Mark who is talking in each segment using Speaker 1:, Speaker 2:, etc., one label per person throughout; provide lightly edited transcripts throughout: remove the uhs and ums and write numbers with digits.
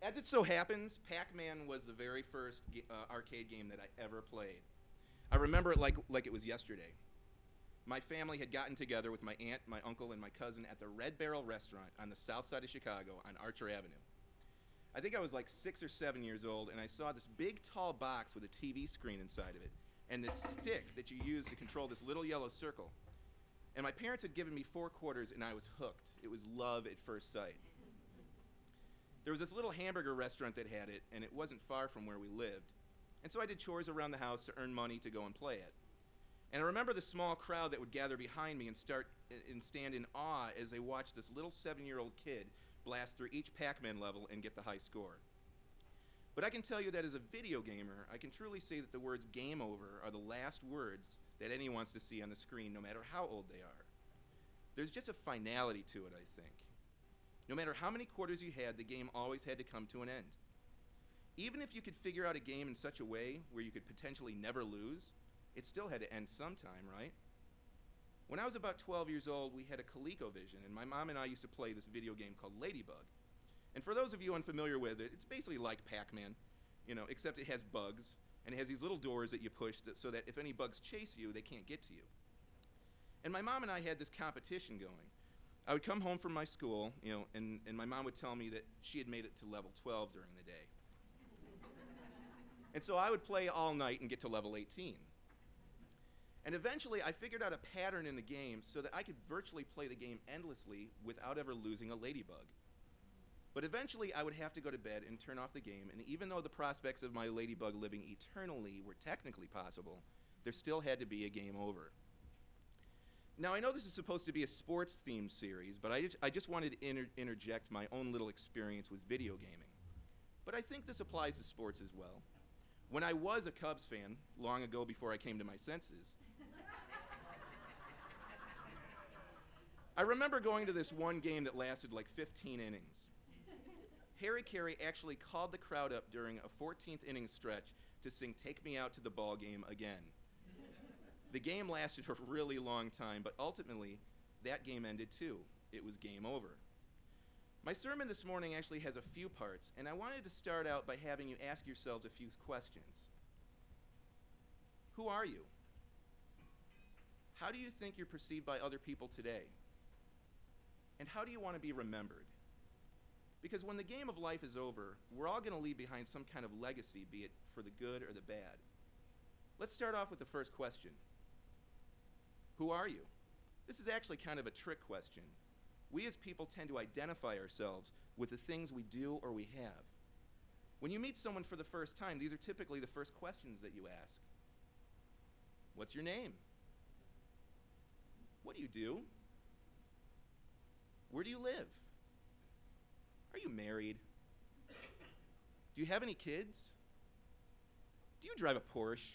Speaker 1: As it so happens, Pac-Man was the very first arcade game that I ever played. I remember it like it was yesterday. My family had gotten together with my aunt, my uncle, and my cousin at the Red Barrel restaurant on the south side of Chicago on Archer Avenue. I think I was like 6 or 7 years old, and I saw this big, tall box with a TV screen inside of it, and this stick that you use to control this little yellow circle. And my parents had given me 4 quarters, and I was hooked. It was love at first sight. There was this little hamburger restaurant that had it, and it wasn't far from where we lived. And so I did chores around the house to earn money to go and play it. And I remember the small crowd that would gather behind me and stand in awe as they watched this little 7-year-old kid blast through each Pac-Man level and get the high score. But I can tell you that as a video gamer, I can truly say that the words game over are the last words that anyone wants to see on the screen, no matter how old they are. There's just a finality to it, I think. No matter how many quarters you had, the game always had to come to an end. Even if you could figure out a game in such a way where you could potentially never lose, it still had to end sometime, right? When I was about 12 years old, we had a ColecoVision, and my mom and I used to play this video game called Ladybug. And for those of you unfamiliar with it, it's basically like Pac-Man, except it has bugs, and it has these little doors that you push so that if any bugs chase you, they can't get to you. And my mom and I had this competition going. I would come home from my school, and my mom would tell me that she had made it to level 12 during the day. And so I would play all night and get to level 18. And eventually, I figured out a pattern in the game so that I could virtually play the game endlessly without ever losing a ladybug. But eventually, I would have to go to bed and turn off the game, and even though the prospects of my ladybug living eternally were technically possible, there still had to be a game over. Now, I know this is supposed to be a sports-themed series, but I just wanted to interject my own little experience with video gaming. But I think this applies to sports as well. When I was a Cubs fan, long ago before I came to my senses, I remember going to this one game that lasted like 15 innings. Harry Carey actually called the crowd up during a 14th inning stretch to sing "Take Me Out to the Ball Game" again. The game lasted for a really long time, but ultimately, that game ended too. It was game over. My sermon this morning actually has a few parts, and I wanted to start out by having you ask yourselves a few questions. Who are you? How do you think you're perceived by other people today? And how do you want to be remembered? Because when the game of life is over, we're all going to leave behind some kind of legacy, be it for the good or the bad. Let's start off with the first question. Who are you? This is actually kind of a trick question. We as people tend to identify ourselves with the things we do or we have. When you meet someone for the first time, these are typically the first questions that you ask. What's your name? What do you do? Where do you live? Are you married? Do you have any kids? Do you drive a Porsche?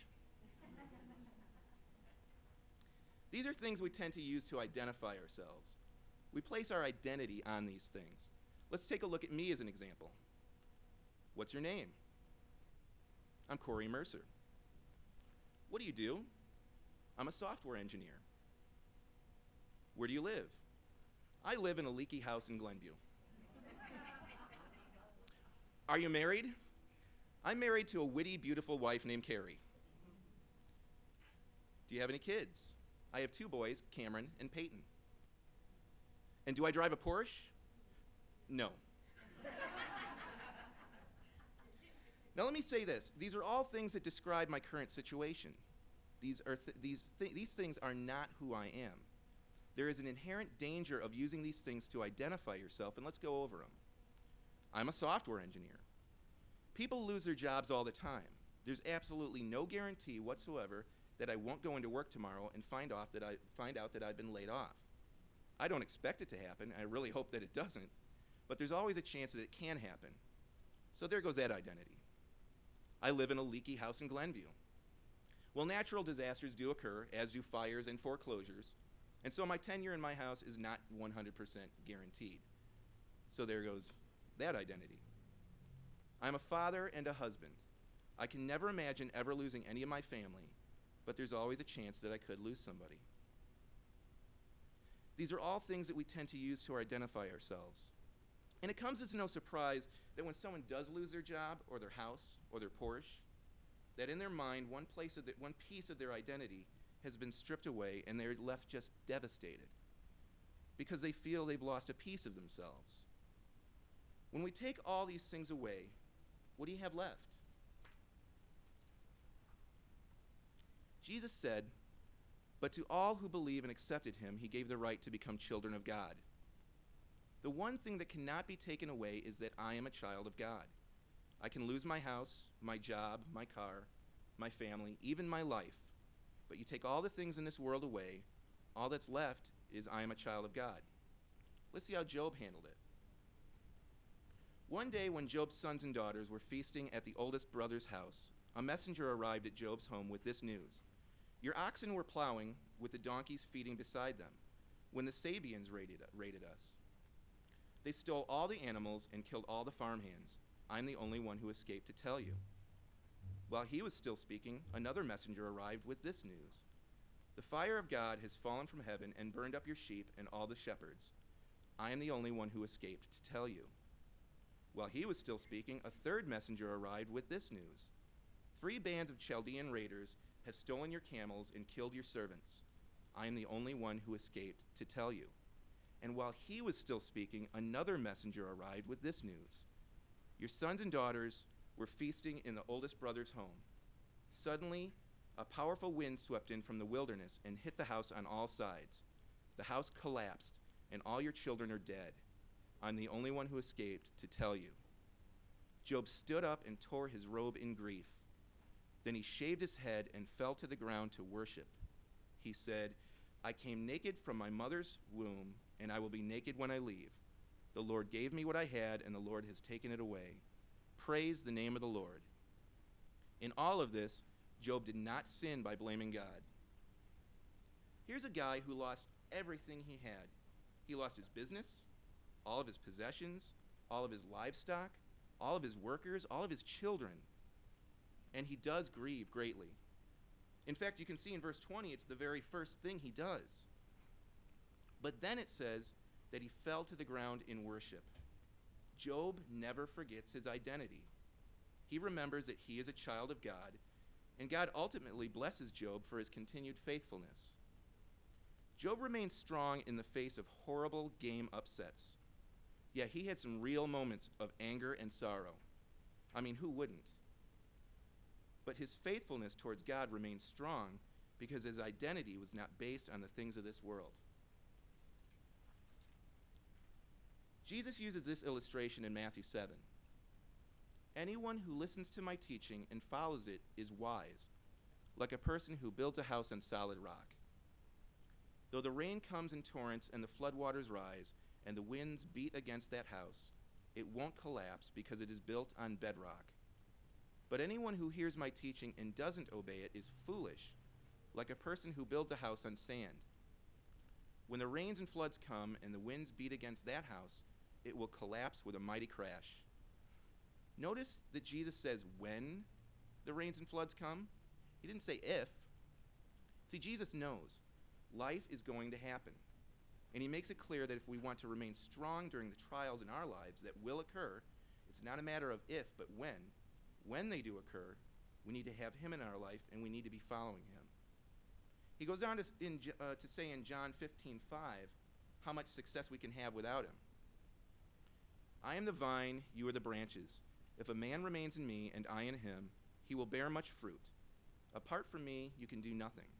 Speaker 1: These are things we tend to use to identify ourselves. We place our identity on these things. Let's take a look at me as an example. What's your name? I'm Corey Mercer. What do you do? I'm a software engineer. Where do you live? I live in a leaky house in Glenview. Are you married? I'm married to a witty, beautiful wife named Carrie. Do you have any kids? I have 2 boys, Cameron and Peyton. And do I drive a Porsche? No. Now let me say this. These are all things that describe my current situation. These things are not who I am. There is an inherent danger of using these things to identify yourself, and let's go over them. I'm a software engineer. People lose their jobs all the time. There's absolutely no guarantee whatsoever that I won't go into work tomorrow and find out that I've been laid off. I don't expect it to happen. I really hope that it doesn't. But there's always a chance that it can happen. So there goes that identity. I live in a leaky house in Glenview. Well, natural disasters do occur, as do fires and foreclosures. And so my tenure in my house is not 100% guaranteed. So there goes that identity. I'm a father and a husband. I can never imagine ever losing any of my family, but there's always a chance that I could lose somebody. These are all things that we tend to use to identify ourselves. And it comes as no surprise that when someone does lose their job or their house or their Porsche, that in their mind, one piece of their identity has been stripped away and they're left just devastated because they feel they've lost a piece of themselves. When we take all these things away, what do you have left? Jesus said, "But to all who believe and accepted him, he gave the right to become children of God." The one thing that cannot be taken away is that I am a child of God. I can lose my house, my job, my car, my family, even my life. But you take all the things in this world away, all that's left is I am a child of God. Let's see how Job handled it. One day when Job's sons and daughters were feasting at the oldest brother's house, a messenger arrived at Job's home with this news. "Your oxen were plowing, with the donkeys feeding beside them, when the Sabeans raided us. They stole all the animals and killed all the farmhands. I'm the only one who escaped to tell you." While he was still speaking, another messenger arrived with this news. "The fire of God has fallen from heaven and burned up your sheep and all the shepherds. I am the only one who escaped to tell you." While he was still speaking, a third messenger arrived with this news. "3 bands of Chaldean raiders have stolen your camels and killed your servants. I am the only one who escaped to tell you." And while he was still speaking, another messenger arrived with this news. "Your sons and daughters were feasting in the oldest brother's home. Suddenly, a powerful wind swept in from the wilderness and hit the house on all sides. The house collapsed, and all your children are dead. I'm the only one who escaped to tell you." Job stood up and tore his robe in grief. Then he shaved his head and fell to the ground to worship. He said, "I came naked from my mother's womb, and I will be naked when I leave. The Lord gave me what I had, and the Lord has taken it away. Praise the name of the Lord." In all of this, Job did not sin by blaming God. Here's a guy who lost everything he had. He lost his business, all of his possessions, all of his livestock, all of his workers, all of his children. And he does grieve greatly. In fact, you can see in verse 20, it's the very first thing he does. But then it says that he fell to the ground in worship. Job never forgets his identity. He remembers that he is a child of God, and God ultimately blesses Job for his continued faithfulness. Job remained strong in the face of horrible game upsets. Yeah, he had some real moments of anger and sorrow. I mean, who wouldn't? But his faithfulness towards God remained strong because his identity was not based on the things of this world. Jesus uses this illustration in Matthew 7. "Anyone who listens to my teaching and follows it is wise, like a person who builds a house on solid rock. Though the rain comes in torrents and the floodwaters rise and the winds beat against that house, it won't collapse because it is built on bedrock. But anyone who hears my teaching and doesn't obey it is foolish, like a person who builds a house on sand. When the rains and floods come and the winds beat against that house, it will collapse with a mighty crash." Notice that Jesus says when the rains and floods come. He didn't say if. See, Jesus knows life is going to happen. And he makes it clear that if we want to remain strong during the trials in our lives that will occur, it's not a matter of if, but when. When they do occur, we need to have him in our life, and we need to be following him. He goes on to say in John 15:5 how much success we can have without him. "I am the vine, you are the branches. If a man remains in me and I in him, he will bear much fruit. Apart from me, you can do nothing."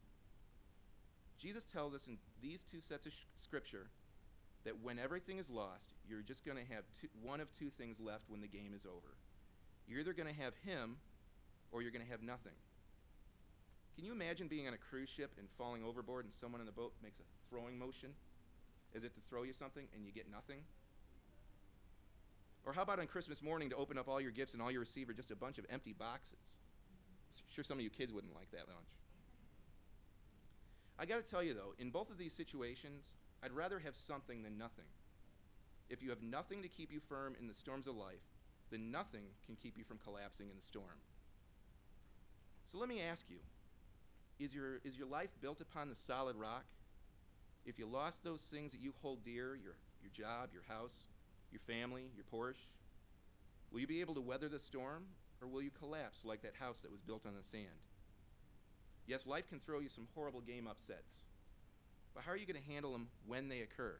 Speaker 1: Jesus tells us in these two sets of scripture that when everything is lost, you're just going to have one of two things left when the game is over. You're either going to have him or you're going to have nothing. Can you imagine being on a cruise ship and falling overboard and someone on the boat makes a throwing motion as if to throw you something and you get nothing? Or how about on Christmas morning to open up all your gifts and all you receive are just a bunch of empty boxes? I'm sure some of you kids wouldn't like that much. I got to tell you, though, in both of these situations, I'd rather have something than nothing. If you have nothing to keep you firm in the storms of life, then nothing can keep you from collapsing in the storm. So let me ask you, is your life built upon the solid rock? If you lost those things that you hold dear, your job, your house, your family, your Porsche? Will you be able to weather the storm, or will you collapse like that house that was built on the sand? Yes, life can throw you some horrible game upsets, but how are you going to handle them when they occur?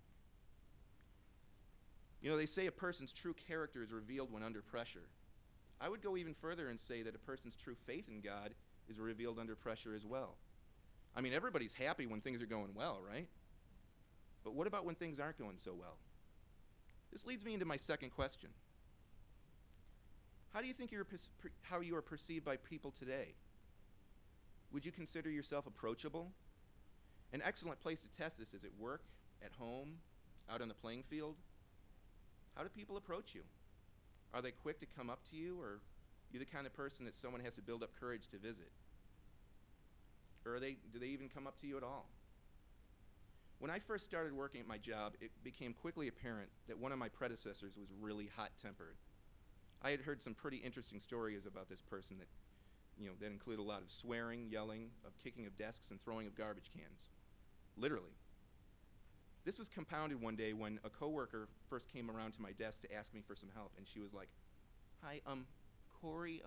Speaker 1: You know, they say a person's true character is revealed when under pressure. I would go even further and say that a person's true faith in God is revealed under pressure as well. I mean, everybody's happy when things are going well, right? But what about when things aren't going so well? This leads me into my second question. How do you think how you are perceived by people today? Would you consider yourself approachable? An excellent place to test this is at work, at home, out on the playing field. How do people approach you? Are they quick to come up to you, or are you the kind of person that someone has to build up courage to visit? Or do they even come up to you at all? When I first started working at my job, it became quickly apparent that one of my predecessors was really hot-tempered. I had heard some pretty interesting stories about this person that include a lot of swearing, yelling, of kicking of desks, and throwing of garbage cans. Literally. This was compounded one day when a coworker first came around to my desk to ask me for some help, and she was like, "Hi, Corey,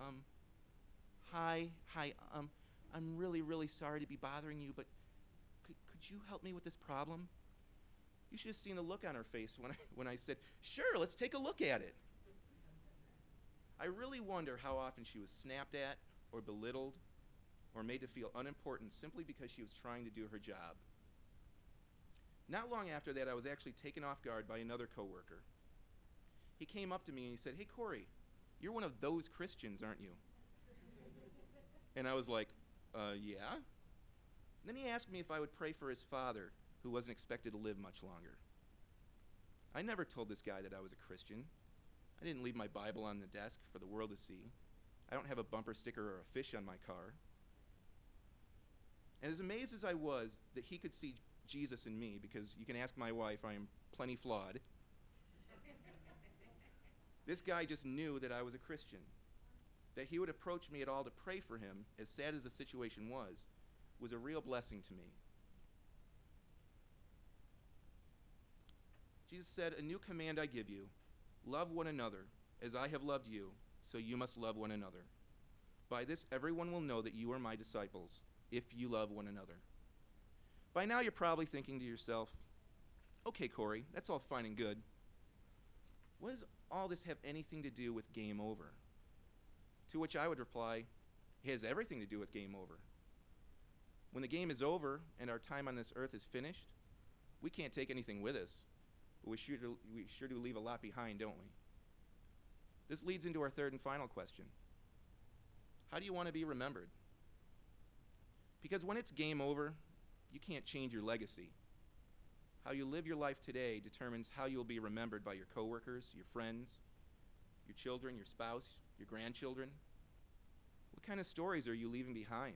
Speaker 1: I'm really, really sorry to be bothering you, but could you help me with this problem?" You should have seen the look on her face when I said, "Sure, let's take a look at it." I really wonder how often she was snapped at or belittled or made to feel unimportant simply because she was trying to do her job. Not long after that, I was actually taken off guard by another coworker. He came up to me and he said, "Hey, Corey, you're one of those Christians, aren't you?" And I was like, yeah. And then he asked me if I would pray for his father, who wasn't expected to live much longer. I never told this guy that I was a Christian. I didn't leave my Bible on the desk for the world to see. I don't have a bumper sticker or a fish on my car. And as amazed as I was that he could see Jesus in me, because you can ask my wife, I am plenty flawed, this guy just knew that I was a Christian. That he would approach me at all to pray for him, as sad as the situation was a real blessing to me. Jesus said, "A new command I give you, love one another, as I have loved you, so you must love one another. By this everyone will know that you are my disciples, if you love one another." By now you're probably thinking to yourself, "Okay, Corey, that's all fine and good. What does all this have anything to do with game over?" To which I would reply, it has everything to do with game over. When the game is over and our time on this earth is finished, we can't take anything with us, but we sure do leave a lot behind, don't we? This leads into our third and final question. How do you want to be remembered? Because when it's game over, you can't change your legacy. How you live your life today determines how you'll be remembered by your coworkers, your friends, your children, your spouse, your grandchildren. What kind of stories are you leaving behind?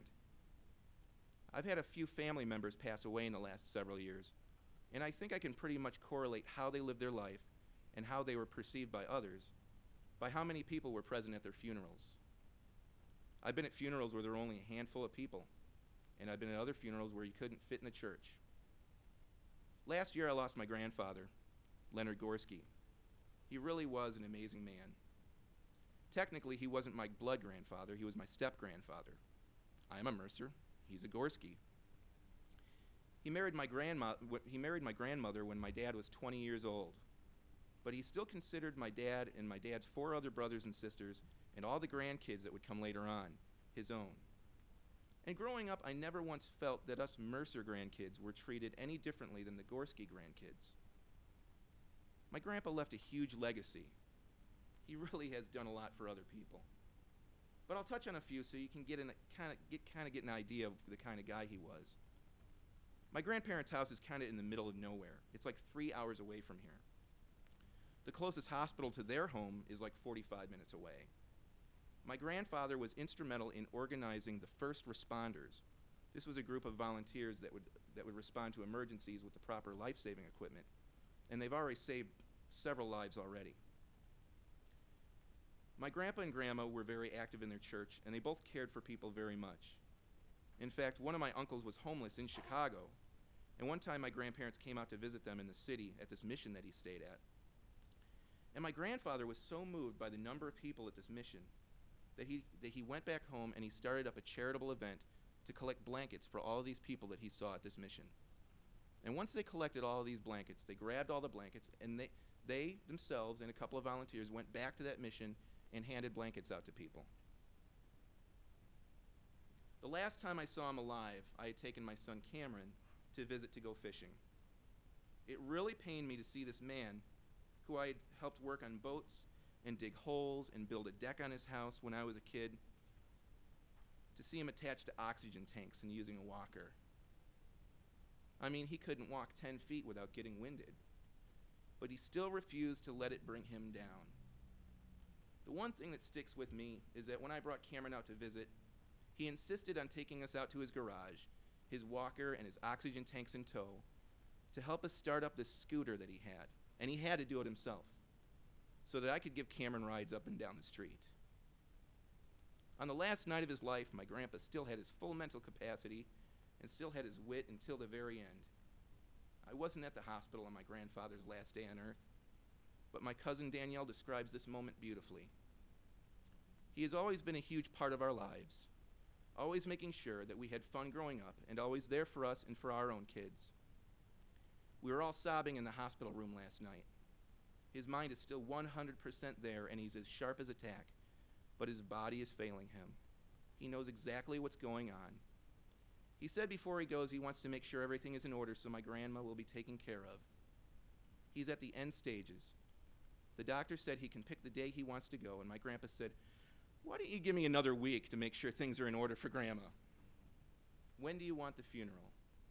Speaker 1: I've had a few family members pass away in the last several years, and I think I can pretty much correlate how they lived their life and how they were perceived by others by how many people were present at their funerals. I've been at funerals where there were only a handful of people, and I've been at other funerals where you couldn't fit in the church. Last year I lost my grandfather, Leonard Gorski. He really was an amazing man. Technically, he wasn't my blood grandfather, he was my step-grandfather. I am a Mercer, he's a Gorski. He married my grandmother when my dad was 20 years old, but he still considered my dad and my dad's 4 other brothers and sisters and all the grandkids that would come later on his own. And growing up, I never once felt that us Mercer grandkids were treated any differently than the Gorski grandkids. My grandpa left a huge legacy. He really has done a lot for other people. But I'll touch on a few so you can get an idea of the kind of guy he was. My grandparents' house is kind of in the middle of nowhere. It's like 3 hours away from here. The closest hospital to their home is like 45 minutes away. My grandfather was instrumental in organizing the first responders. This was a group of volunteers that would respond to emergencies with the proper life-saving equipment, and they've already saved several lives already. My grandpa and grandma were very active in their church, and they both cared for people very much. In fact, one of my uncles was homeless in Chicago, and one time my grandparents came out to visit them in the city at this mission that he stayed at. And my grandfather was so moved by the number of people at this mission that he went back home and he started up a charitable event to collect blankets for all of these people that he saw at this mission. And once they collected all of these blankets, they grabbed all the blankets, and they themselves and a couple of volunteers went back to that mission and handed blankets out to people. The last time I saw him alive, I had taken my son Cameron to visit to go fishing. It really pained me to see this man, who I had helped work on boats and dig holes and build a deck on his house when I was a kid, to see him attached to oxygen tanks and using a walker. I mean, he couldn't walk 10 feet without getting winded, but he still refused to let it bring him down. The one thing that sticks with me is that when I brought Cameron out to visit, he insisted on taking us out to his garage, his walker and his oxygen tanks in tow, to help us start up this scooter that he had, and he had to do it himself, so that I could give Cameron rides up and down the street. On the last night of his life, my grandpa still had his full mental capacity and still had his wit until the very end. I wasn't at the hospital on my grandfather's last day on earth, but my cousin Danielle describes this moment beautifully. He has always been a huge part of our lives, always making sure that we had fun growing up and always there for us and for our own kids. We were all sobbing in the hospital room last night. His mind is still 100% there, and he's as sharp as a tack, but his body is failing him. He knows exactly what's going on. He said before he goes he wants to make sure everything is in order so my grandma will be taken care of. He's at the end stages. The doctor said he can pick the day he wants to go, and my grandpa said, "Why don't you give me another week to make sure things are in order for Grandma? When do you want the funeral?"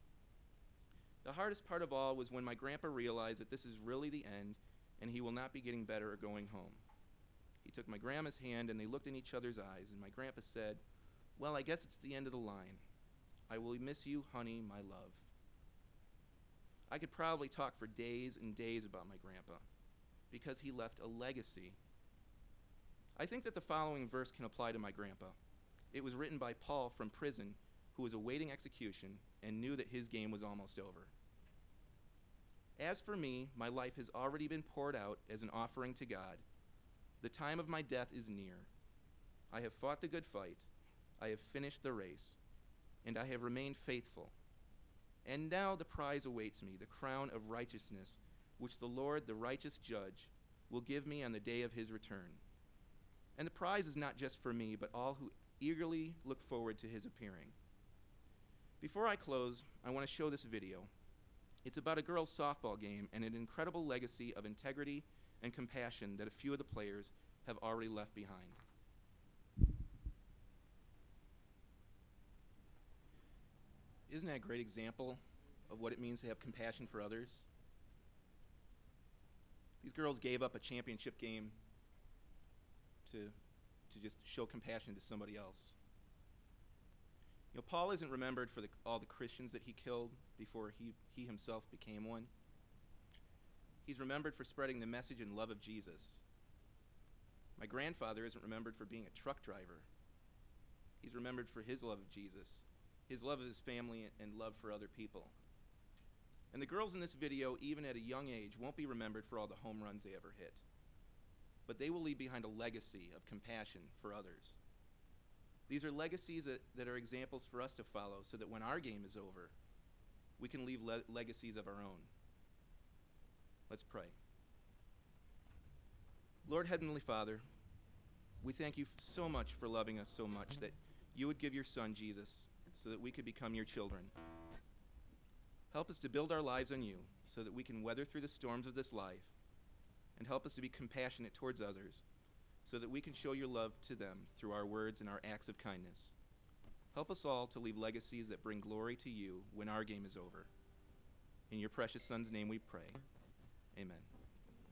Speaker 1: The hardest part of all was when my grandpa realized that this is really the end and he will not be getting better or going home. He took my grandma's hand and they looked in each other's eyes, and my grandpa said, "Well, I guess it's the end of the line. I will miss you, honey, my love." I could probably talk for days and days about my grandpa because he left a legacy. I think that the following verse can apply to my grandpa. It was written by Paul from prison, who was awaiting execution and knew that his game was almost over. "As for me, my life has already been poured out as an offering to God. The time of my death is near. I have fought the good fight. I have finished the race, and I have remained faithful. And now the prize awaits me, the crown of righteousness, which the Lord, the righteous judge, will give me on the day of his return. And the prize is not just for me, but all who eagerly look forward to his appearing." Before I close, I want to show this video. It's about a girls' softball game and an incredible legacy of integrity and compassion that a few of the players have already left behind. Isn't that a great example of what it means to have compassion for others? These girls gave up a championship game to just show compassion to somebody else. You know, Paul isn't remembered for all the Christians that he killed before he himself became one. He's remembered for spreading the message and love of Jesus. My grandfather isn't remembered for being a truck driver. He's remembered for his love of Jesus, his love of his family, and love for other people. And the girls in this video, even at a young age, won't be remembered for all the home runs they ever hit, but they will leave behind a legacy of compassion for others. These are legacies that are examples for us to follow so that when our game is over, we can leave legacies of our own. Let's pray. Lord, Heavenly Father, we thank you so much for loving us so much that you would give your Son, Jesus, so that we could become your children. Help us to build our lives on you so that we can weather through the storms of this life, and help us to be compassionate towards others so that we can show your love to them through our words and our acts of kindness. Help us all to leave legacies that bring glory to you when our game is over. In your precious Son's name we pray. Amen.